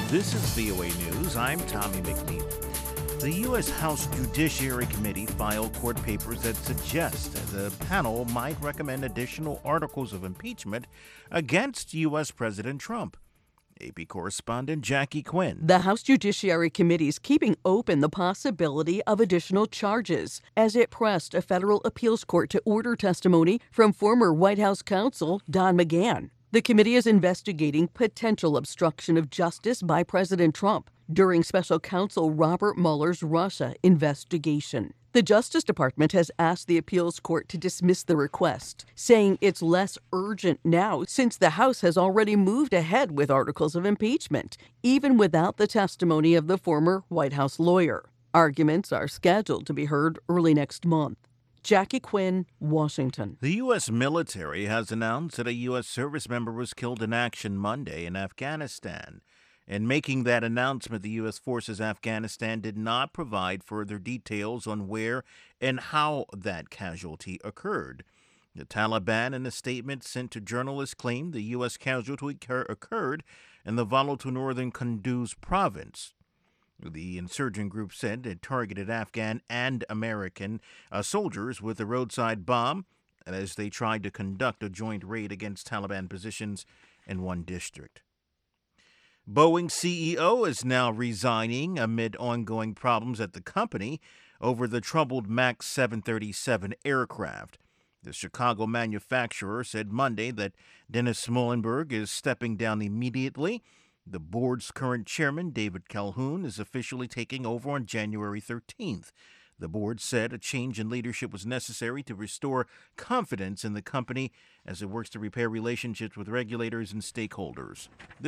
This is VOA News. I'm Tommy McNeil. The U.S. House Judiciary Committee filed court papers that suggest the panel might recommend additional articles of impeachment against U.S. President Trump. AP correspondent Jackie Quinn. The House Judiciary Committee is keeping open the possibility of additional charges as it pressed a federal appeals court to order testimony from former White House counsel Don McGahn. The committee is investigating potential obstruction of justice by President Trump during special counsel Robert Mueller's Russia investigation. The Justice Department has asked the appeals court to dismiss the request, saying it's less urgent now since the House has already moved ahead with articles of impeachment, even without the testimony of the former White House lawyer. Arguments are scheduled to be heard early next month. Jackie Quinn, Washington. The U.S. military has announced that a U.S. service member was killed in action Monday in Afghanistan. In making that announcement, the U.S. forces Afghanistan did not provide further details on where and how that casualty occurred. The Taliban, in a statement sent to journalists, claimed the U.S. casualty occurred in the volatile northern Kunduz province. The insurgent group said it targeted Afghan and American soldiers with a roadside bomb as they tried to conduct a joint raid against Taliban positions in one district. Boeing CEO is now resigning amid ongoing problems at the company over the troubled MAX 737 aircraft. The Chicago manufacturer said Monday that Dennis Muilenburg is stepping down immediately. The board's current chairman, David Calhoun, is officially taking over on January 13th. The board said a change in leadership was necessary to restore confidence in the company as it works to repair relationships with regulators and stakeholders.